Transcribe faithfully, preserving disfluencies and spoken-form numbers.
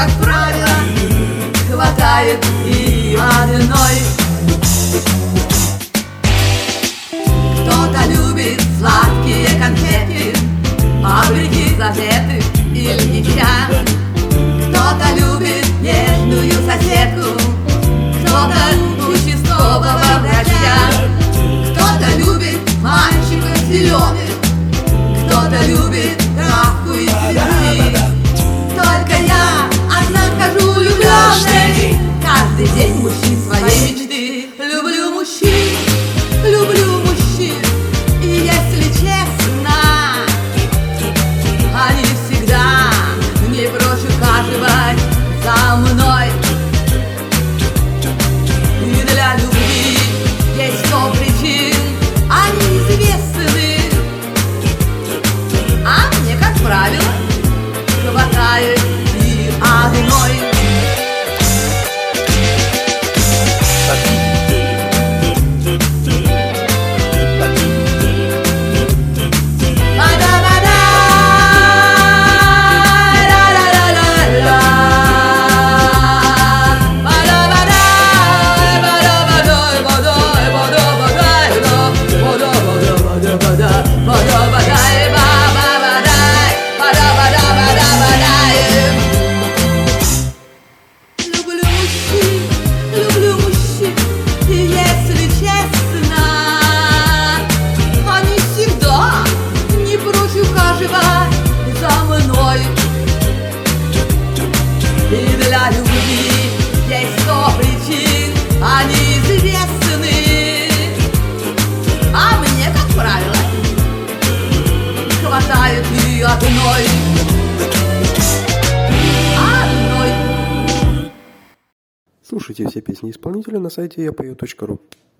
как правило, хватает и одной. Кто-то любит сладкие конфеты, фабрики, газеты или чай. Кто-то любит нежную соседку, кто-то участкового врача. Кто-то любит мальчиков зеленых, кто-то любит травку и цветы. Только я одна хожу влюбленной, каждый день мужчин своей мечты. Люблю мужчин, люблю мужчин, и если честно, они всегда не прочь ухаживать за мной. И для любви есть сто причин, они известны, а мне, как правило, хватает и одной. И для любви есть сто причин, они известны, а мне, как правило, хватает и одной. Одной. Слушайте все песни исполнителя на сайте я пою точка ру.